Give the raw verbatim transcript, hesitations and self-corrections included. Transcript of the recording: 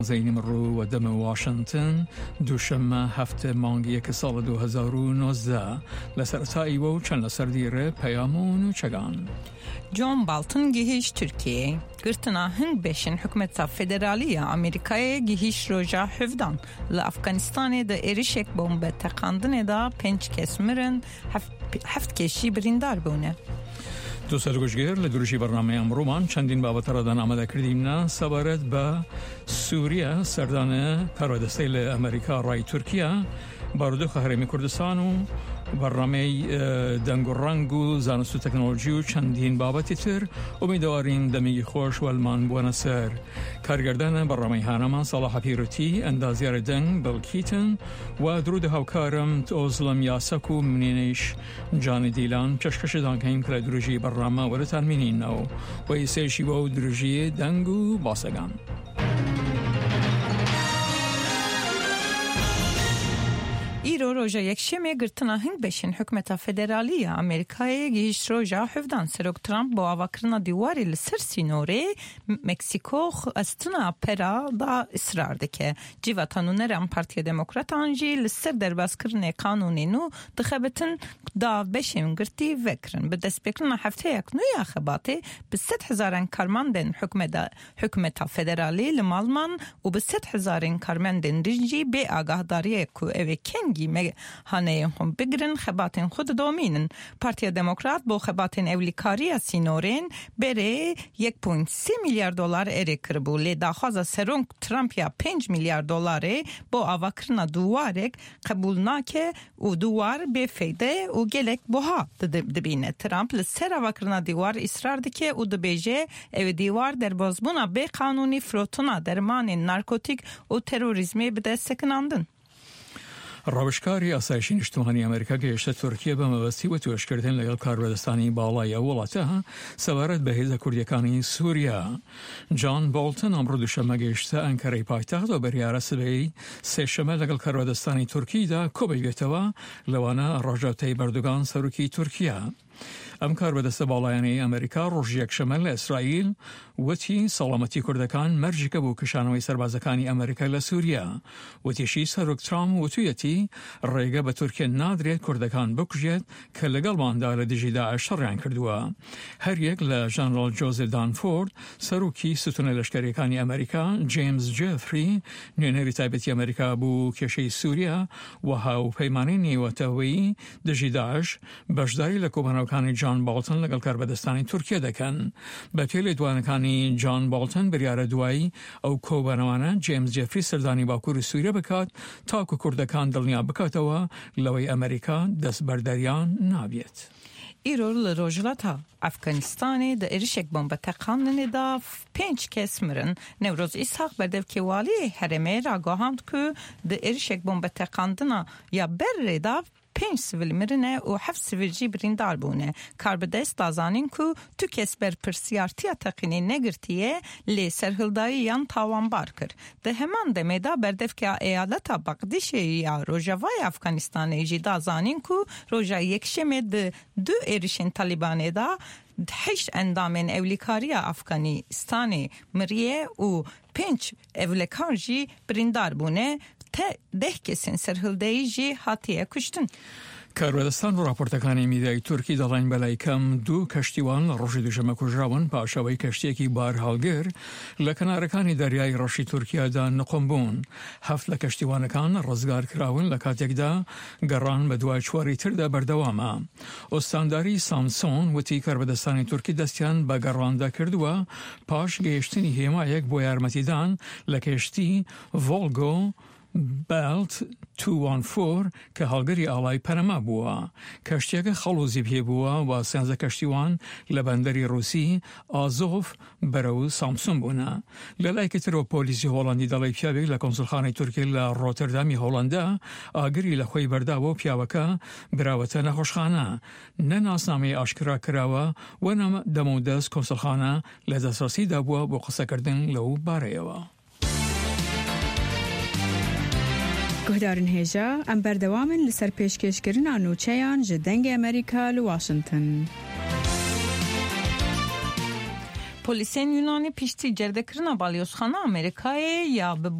زين مرو ودم واشنطن دوشمه هفته مانگی که سال دو هزار و نوزده لسرتایی و چند لسردیره پیامون و چگان جون بالتون گهیش ترکیه گرتنا هنگ بشن حکمت فدرالیه امریکای گهیش روژا حفدان لافغانستان ده ایریشک بومب تقاندن دا پنج کس مرن هفت, هفت کشی بریندار بونه دوستان گوشگر لدروشی برنامه امرومان چندین بابت را دان آمده کردیم نه سوارت به سوریه سردان پرودسته امریکا رای ترکیه بارودو خهرمی کردستان و برنامه دنگ و رنگ و زانست و تکنولوژی و چندین بابتی تر امیدواریم دمیگی خوش و المان بوانسر کارگردان برنامه هانمان صلاح پیروتی اندازیار دنگ بلکیتن و درود هاوکارم توزلم یاسک و منینش جان دیلان چشکش دانکهیم که دروژی برنامه ورتان منین نو و ایسیشی و دروژی دنگ و باسگان ایرو روژا یک شمه گرتنا هنگ بشن حکمت فدرالی امریکای گیش روژا حفظان سروک ترامپ با آواکرنا دیواری لسر سینوره مکسیکو استنا پرا دا اصرار دکه جیواتانو نرم پارتی دموکرات آنجی لسر درباز کرنه قانونی نو دخبتن دا بشن گرتی وکرن به دست بکرنا هفته یک نوی خباته به ست هزارن کارمندن حکمت فدرالی لمالمان و به ست هزارن کارمندن رنجی به آگاهداری که اوه کنگی هانه هم بگرن خباتن خود دومینن پارتی دموکرات با خباتن اولیکاری سینورین بره یک پوینت سی میلیارد دلار اره کربو لی داخواز سرونگ ترامپ یا پنج میلیارد دلاره با آواکرنا دوارک قبول ناکه و دوار به فیده و گلک بها دبینه ترامپ لسر آواکرنا دیوار اصرار دکه و دبیجه او دیوار در بازبونا به قانونی فروتونا درمان نارکوتیک و تروریزمی بده سکناندن روشکاری آسایشی اجتماعی امریکا گشته ترکیه به مبستی و توش کردن لگل کاربردستانی بالای ولاتها سوارت به هیزه کردیکانی سوریه جان بولتن امرو دوشنبه گشته انکره پایتخت و بریاره سبی سه شمه لگل کاربردستانی ترکیه دا کوبی گتوا لوانه راجعته بردگان سروکی ترکیه ام کاربردست بالایانی امریکا روز یک شمال اسرائیل وتی سلامتی کردکان مرجک بو کشانوی سربازکانی امریکا لسوریه وتی شی سروک ترام وتیتی ریگه به ترکیه نادریت کردکان بکجید که لگل باندار دیجی داعش شرعن کردوا هر یک لجنرال جوزف دانفورد سروکی ستون لشکریکانی امریکا جیمز جفری نینری تایبتی امریکا بو کشی سوریه و هاو پیمانی نیوتوی دیجی داعش بشداری لکوبانوکانی جان بالتن لگل کاربردستانی ترکیه دکن به پیل دوانکانی جان بالتن بریار دوایی او کوبانوانه جیمز جفری سردانی باکور سوریه بکات تا که کردکان دلنیا بکاتوا لوی امریکا دست برداریان نابیت ایرو لروجلاتا افغانستان ده ایریشک بومب تقاندن دا پنج کس مرن نوروز اسحاق بردف که والی حرمه را گاهاند که ده ایریشک بومب تقاندن یا بر دا پنج سویل مرنه و هفت سویل جی بریندار بونه کاربردست دازانین که تو کس بر پرسیارتیا تقینی نگرتیه لی سرهلدایی یان تاوان بار کر ده همان دمه دا بردف که ایالتا بقدیشه یا روژاوای افغانستانه جی دازانین که روژا یکشمه ده دو ایریشن طالبانه دا هشت اندامن اولیکاری افغانستان مریه و پنج اولیکار جی بریندار بونه ته ده کسین سرهلدهی جی حاتیه کشتن کاربردستان و راپورتکانی میدیای ترکی دلین بلای کم دو کشتیوان روشی دوشمه کجراون پاشوی کشتی که بار هالگر لکنارکانی دریای روشی ترکیه دا نقم بون هفت لکشتیوانکان رزگار کراون لکات یک دا گران بدوای چواری تر دا بردوامه استانداری سامسون و تی کاربردستانی ترکی دستیان با گران دا کردوا پاش گیشتنی هیما یک بویارمتی دان لکشتی ولگو بلت دویست و چهارده که هالگری آلای پنما بوا کشتی که خلوزی بی بوا و سنزه کشتیوان لبندری روسی آزوف برو سامسون بونا للای کتر و پولیسی هولندی دلای پیاوی لکنسولخانه ترکی لروتردامی هولندا آگری لخوی بردا و پیاوکا براوته نخوشخانه نناسنامه آشکرا کراوا و نم دمودز کنسولخانه لدسترسی دابوا و قصه کردن لو باریوا گهدارن هجا ام بردوامن لسر پیشکشکرین آنوچهان جدنگ امریکا لواشنطن پلیسین یونانی پیشتی جردکرنا بالیوسخانه امریکای یا